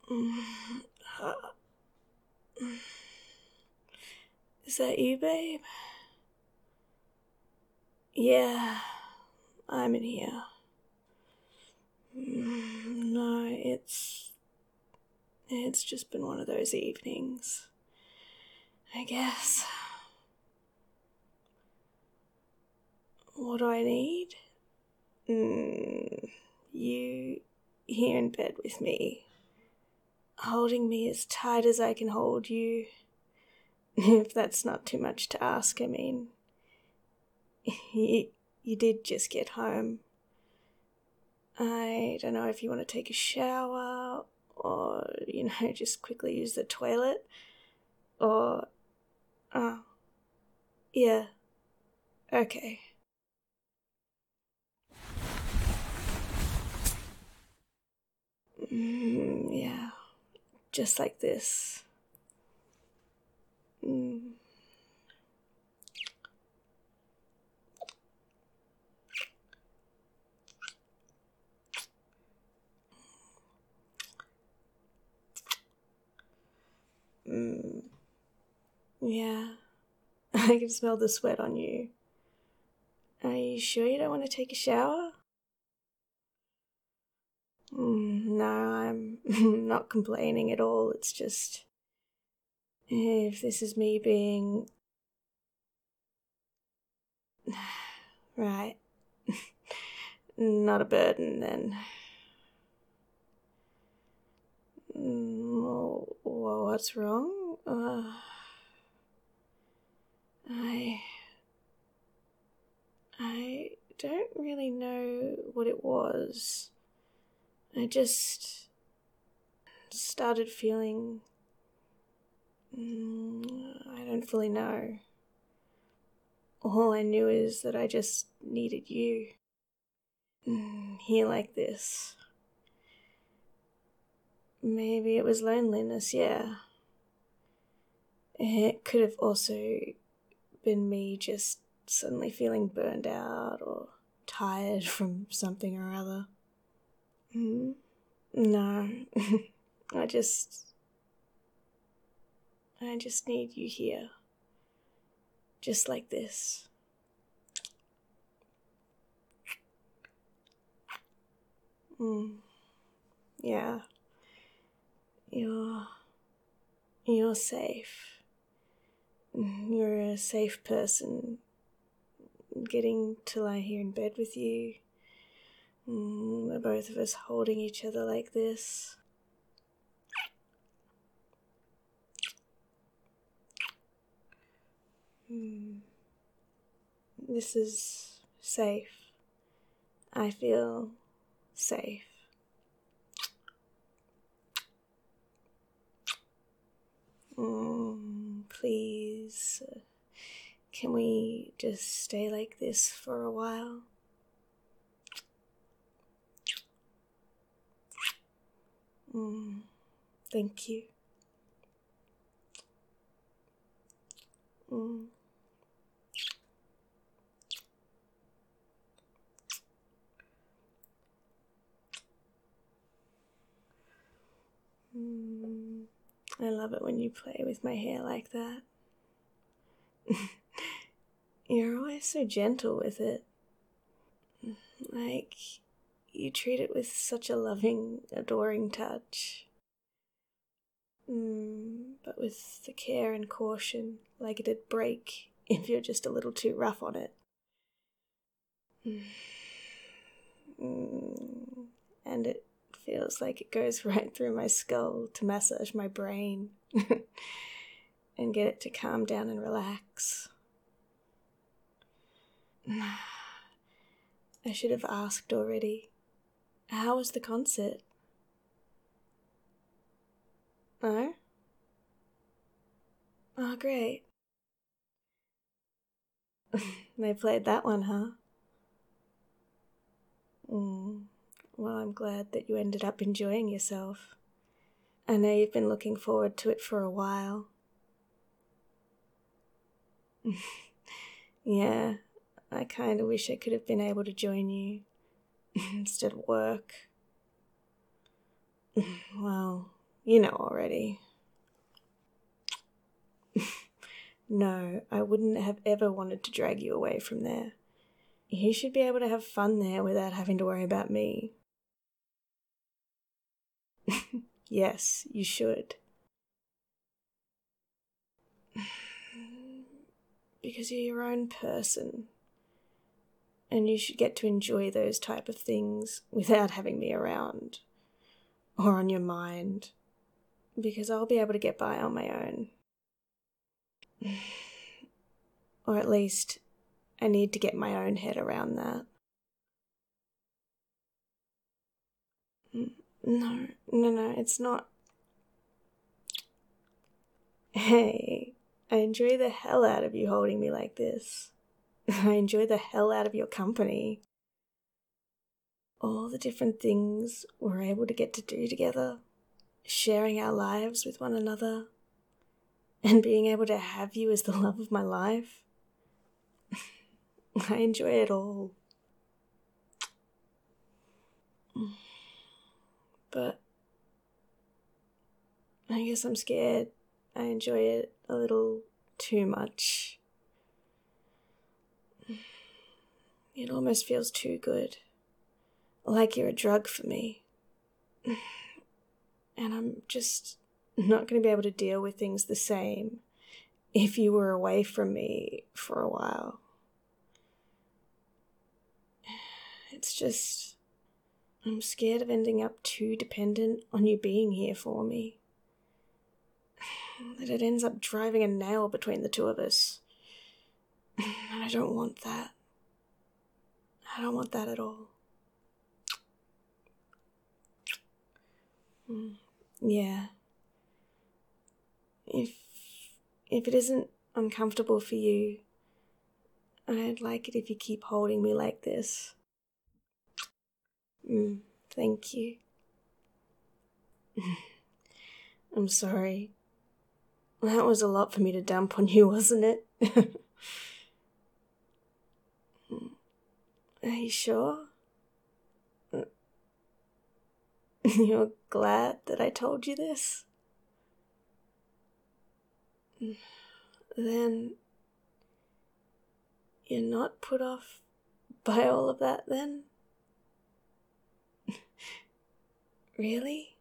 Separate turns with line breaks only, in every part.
Is that you, babe? Yeah, I'm in here. No, it's just been one of those evenings, I guess. What do I need? You here in bed with me, holding me as tight as I can hold you. If that's not too much to ask, I mean, you did just get home. I don't know if you want to take a shower or, just quickly use the toilet or, yeah, okay. Yeah, just like this. Yeah, I can smell the sweat on you. Are you sure you don't want to take a shower? No, I'm not complaining at all. It's just, if this is me being... right. Not a burden, then. Well, what's wrong? I don't really know what it was. I just started feeling... I don't fully know. All I knew is that I just needed you. Here like this. Maybe it was loneliness, yeah. It could have also been me just suddenly feeling burned out or tired from something or other. No. I just need you here. Just like this. Yeah. You're safe. You're a safe person. Getting to lie here in bed with you. The both of us holding each other like this. This is safe. I feel safe. Please, can we just stay like this for a while? Thank you. I love it when you play with my hair like that. You're always so gentle with it. Like, you treat it with such a loving, adoring touch. But with the care and caution, like it'd break if you're just a little too rough on it. And it feels like it goes right through my skull to massage my brain and get it to calm down and relax. I should have asked already. How was the concert? No? Oh, great. They played that one, huh? Well, I'm glad that you ended up enjoying yourself. I know you've been looking forward to it for a while. Yeah, I kind of wish I could have been able to join you instead of work. Well, You know already. No, I wouldn't have ever wanted to drag you away from there. You should be able to have fun there without having to worry about me. Yes, you should. Because you're your own person. And you should get to enjoy those type of things without having me around. Or on your mind. Because I'll be able to get by on my own. Or at least, I need to get my own head around that. No, it's not. Hey, I enjoy the hell out of you holding me like this. I enjoy the hell out of your company. All the different things we're able to get to do together, sharing our lives with one another, and being able to have you as the love of my life. I enjoy it all. But I guess I'm scared I enjoy it a little too much. It almost feels too good. Like you're a drug for me. And I'm just not going to be able to deal with things the same if you were away from me for a while. It's just, I'm scared of ending up too dependent on you being here for me. That it ends up driving a nail between the two of us. And I don't want that. I don't want that at all. Yeah. If it isn't uncomfortable for you, I'd like it if you keep holding me like this. Thank you. I'm sorry. That was a lot for me to dump on you, wasn't it? Are you sure? You're glad that I told you this? Then you're not put off by all of that then? Really?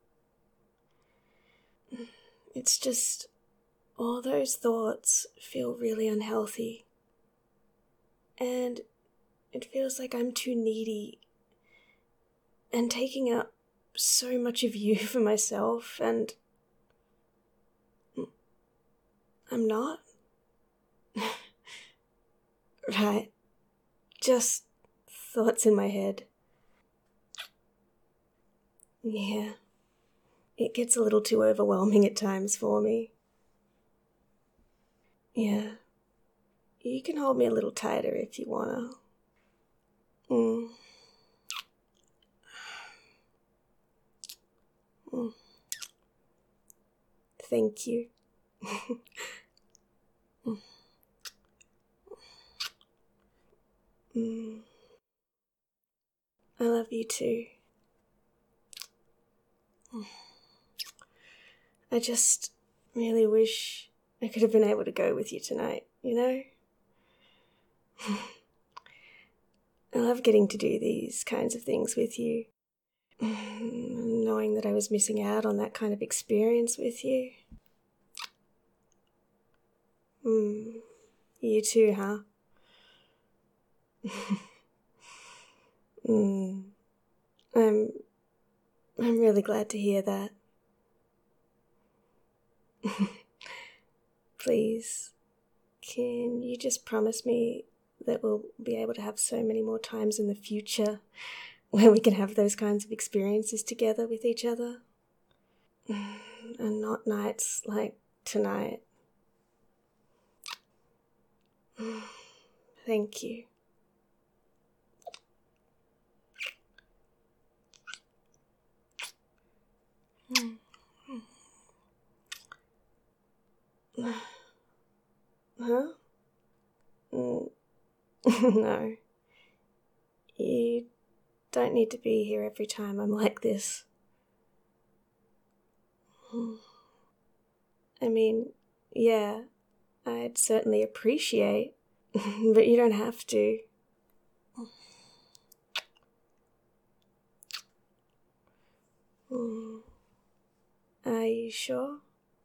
It's just, all those thoughts feel really unhealthy. And it feels like I'm too needy and taking up so much of you for myself, and I'm not. Right. Just thoughts in my head. Yeah. It gets a little too overwhelming at times for me. Yeah. You can hold me a little tighter if you wanna. Thank you. I love you too. I just really wish I could have been able to go with you tonight, you know? I love getting to do these kinds of things with you. Knowing that I was missing out on that kind of experience with you. You too, huh? I'm really glad to hear that. Please, can you just promise me that we'll be able to have so many more times in the future where we can have those kinds of experiences together with each other? And not nights like tonight. Thank you. Huh? No. You don't need to be here every time I'm like this. I mean, yeah, I'd certainly appreciate, but you don't have to. Are you sure?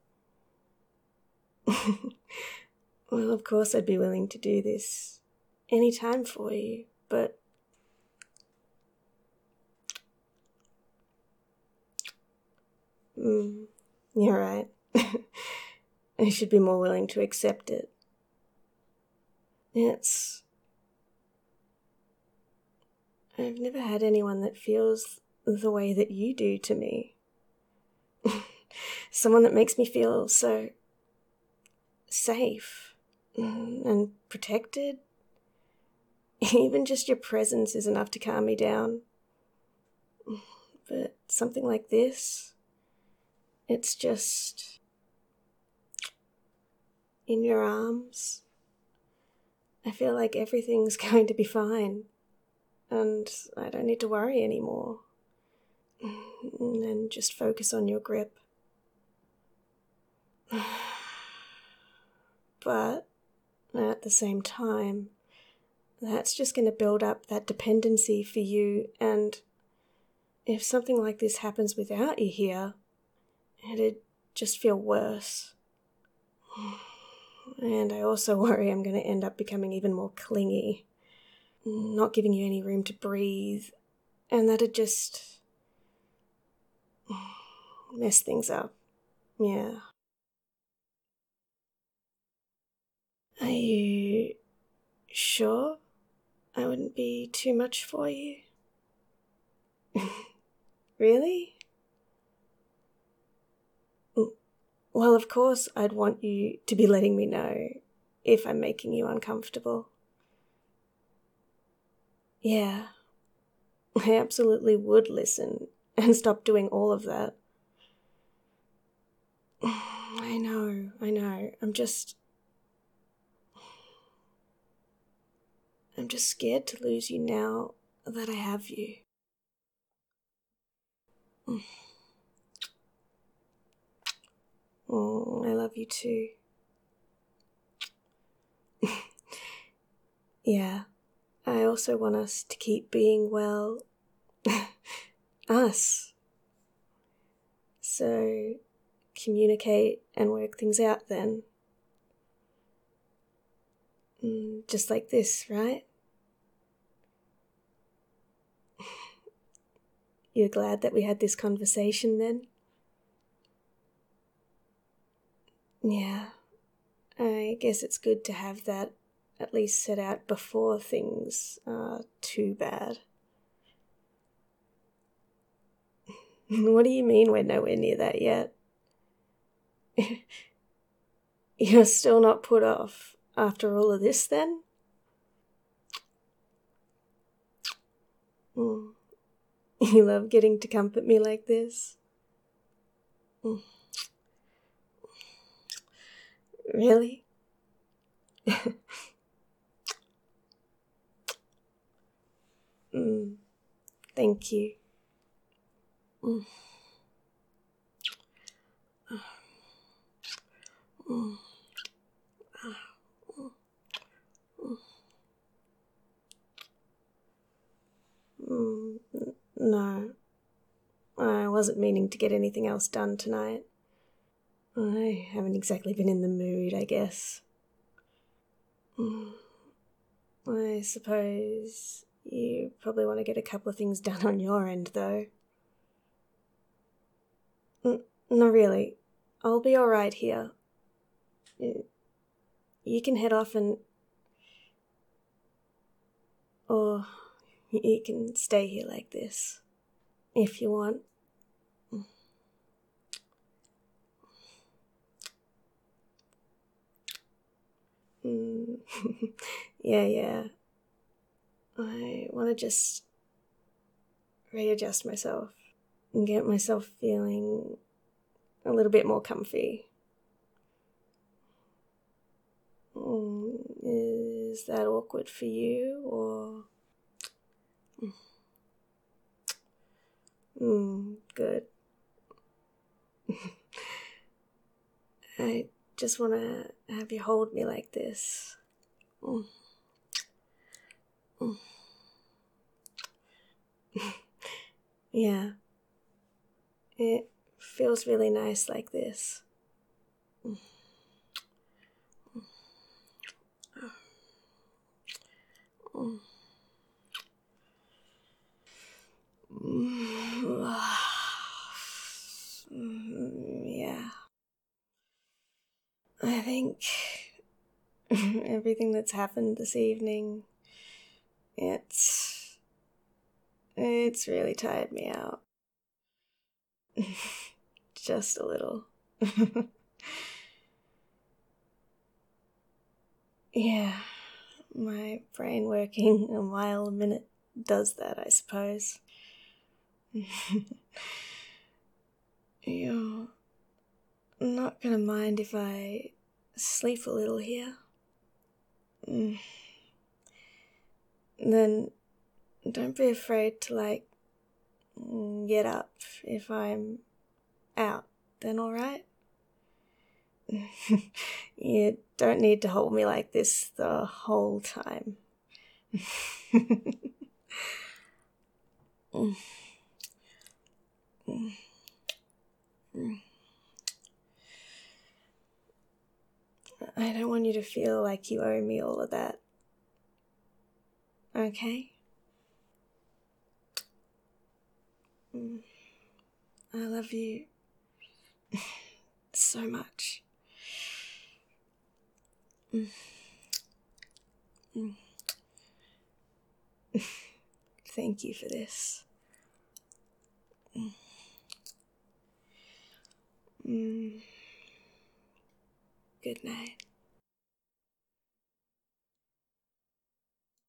Well, of course I'd be willing to do this any time for you, but you're right. I should be more willing to accept it. I've never had anyone that feels the way that you do to me. Someone that makes me feel so safe and protected. Even just your presence is enough to calm me down. But something like this, it's just in your arms. I feel like everything's going to be fine, and I don't need to worry anymore. And just focus on your grip. But at the same time, that's just going to build up that dependency for you, and if something like this happens without you here, it'd just feel worse. And I also worry I'm going to end up becoming even more clingy, not giving you any room to breathe, and that'd just mess things up. Yeah. Are you sure I wouldn't be too much for you? Really? Well, of course I'd want you to be letting me know if I'm making you uncomfortable. Yeah, I absolutely would listen and stop doing all of that. I know. I'm just scared to lose you now that I have you. Oh, I love you too. Yeah, I also want us to keep being well. Us. So, communicate and work things out then. Just like this, right? You're glad that we had this conversation then? Yeah, I guess it's good to have that at least set out before things are too bad. What do you mean we're nowhere near that yet? You're still not put off after all of this then? You love getting to comfort me like this? Really? Thank you. No, I wasn't meaning to get anything else done tonight. I haven't exactly been in the mood, I guess. I suppose you probably want to get a couple of things done on your end, though. No, really. I'll be alright here. You can head off or you can stay here like this, if you want. Yeah. I want to just readjust myself and get myself feeling a little bit more comfy. Is that awkward for you, or? Good. I just want to have you hold me like this. Mm. Mm. Yeah, it feels really nice like this. Mm. Mm. Yeah, I think everything that's happened this evening, it's really tired me out. Just a little. Yeah, my brain working a mile a minute does that, I suppose. You're not gonna mind if I sleep a little here? Mm. Then don't be afraid to, get up if I'm out. Then alright? You don't need to hold me like this the whole time. Mm. Mm. Mm. I don't want you to feel like you owe me all of that. Okay? Mm. I love you so much. Mm. Mm. Thank you for this. Mm. Mm. Good night.